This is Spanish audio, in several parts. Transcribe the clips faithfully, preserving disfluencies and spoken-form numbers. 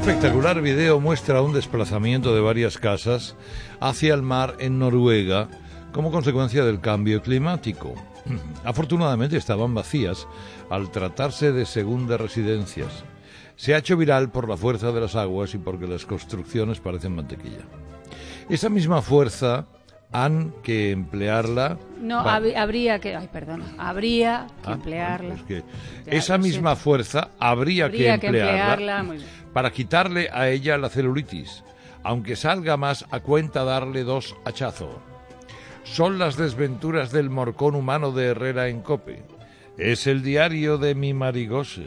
espectacular video muestra un desplazamiento de varias casas hacia el mar en Noruega como consecuencia del cambio climático. Afortunadamente estaban vacías al tratarse de segundas residencias. Se ha hecho viral por la fuerza de las aguas y porque las construcciones parecen mantequilla. Esa misma fuerza han que emplearla... No, hab- habría que... Ay, perdona. Habría que ah, emplearla. Bueno, es que ya, esa misma siento. fuerza habría, habría que emplearla, que emplearla muy bien. para quitarle a ella la celulitis, aunque salga más a cuenta darle dos hachazos. Son las desventuras del morcón humano de Herrera en COPE. Es el diario de mi Marigose.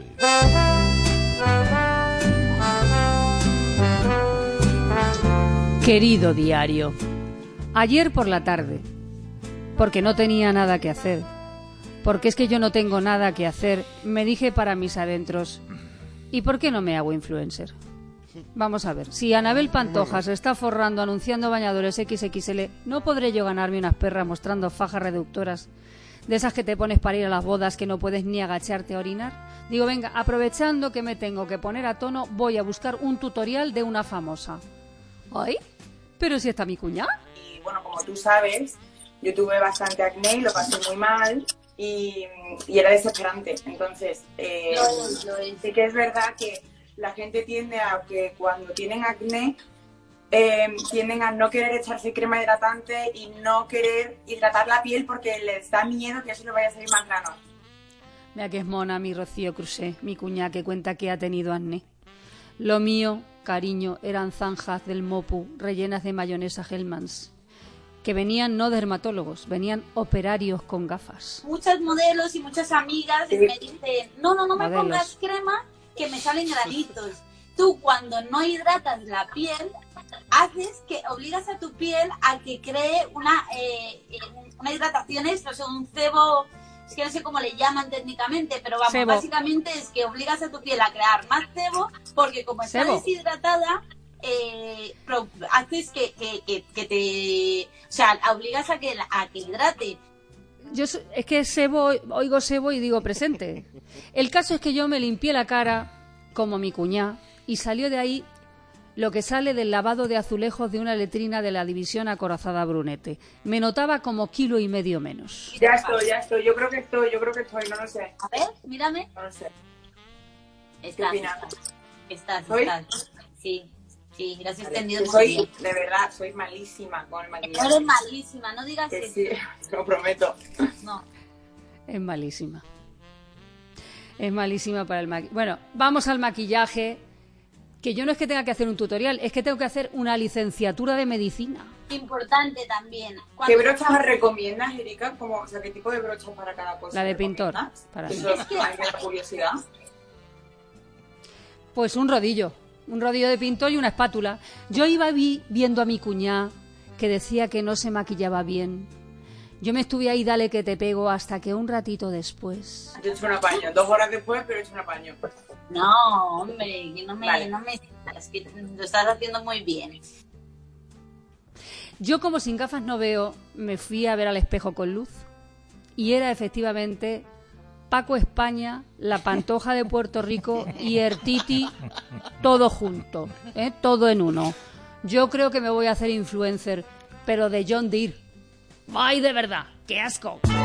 Querido diario, ayer por la tarde, porque no tenía nada que hacer, porque es que yo no tengo nada que hacer, me dije para mis adentros, ¿y por qué no me hago influencer? Vamos a ver, si Anabel Pantoja se está forrando anunciando bañadores equis equis ele, ¿no podré yo ganarme unas perras mostrando fajas reductoras de esas que te pones para ir a las bodas que no puedes ni agacharte a orinar? Digo, venga, aprovechando que me tengo que poner a tono, voy a buscar un tutorial de una famosa. ¿Ay? ¿Pero si está mi cuñada? Y bueno, como tú sabes, yo tuve bastante acné y lo pasé muy mal y, y era desesperante. Entonces, eh, lo, lo sí que es verdad que la gente tiende a que cuando tienen acné, eh, tienden a no querer echarse crema hidratante y no querer hidratar la piel porque les da miedo que eso le vaya a salir más granos. Mira que es mona mi Rocío Crusé, mi cuñada, que cuenta que ha tenido acné. Lo mío, cariño, eran zanjas del Mopu rellenas de mayonesa Hellmann's, que venían no dermatólogos, venían operarios con gafas. Muchas modelos y muchas amigas Sí. me dicen, no, no, no me Modelos. pongas crema que me salen granitos. Tú cuando no hidratas la piel, haces que obligas a tu piel a que cree una, eh, eh, una hidratación extra, o sea, un sebo, es que no sé cómo le llaman técnicamente, pero vamos, Sebo. básicamente es que obligas a tu piel a crear más sebo, porque como está Sebo. deshidratada, eh, pro- haces que, que, que, que te, o sea, obligas a que, a que hidrate. Yo so- es que sebo, oigo sebo y digo presente. El caso es que yo me limpié la cara como mi cuñá y salió de ahí lo que sale del lavado de azulejos de una letrina de la división acorazada Brunete. Me notaba como kilo y medio menos. Ya estoy, ya estoy. Yo creo que estoy, yo creo que estoy, no lo sé. A ver, mírame. No lo sé. Estás, opinas? estás, ¿Soy? estás. Sí, sí, lo has extendido muy Soy, bien. de verdad, soy malísima con el No maquillaje. eres malísima, no digas Que eso. sí, te lo prometo. No. Es malísima. Es malísima para el maquillaje. Bueno, vamos al maquillaje, que yo no es que tenga que hacer un tutorial, es que tengo que hacer una licenciatura de medicina. Importante también. ¿Qué Cuando- brochas recomiendas, Erika? Como, o sea, ¿qué tipo de brochas para cada cosa? La de pintor, recomiendas? para mí. Eso es que a mí me da curiosidad. Pues un rodillo, un rodillo de pintor y una espátula. Yo iba vi, viendo a mi cuñá que decía que no se maquillaba bien. Yo me estuve ahí, dale que te pego, hasta que un ratito después... Yo he hecho un apaño, dos horas después, pero he hecho un apaño. No, hombre, que no me, Vale. no me es que lo estás haciendo muy bien. Yo, como sin gafas no veo, me fui a ver al espejo con luz y era efectivamente Paco España, la Pantoja de Puerto Rico y Ertiti, todo junto, ¿eh? Todo en uno. Yo creo que me voy a hacer influencer, pero de John Deere. ¡Ay, de verdad! ¡Qué asco!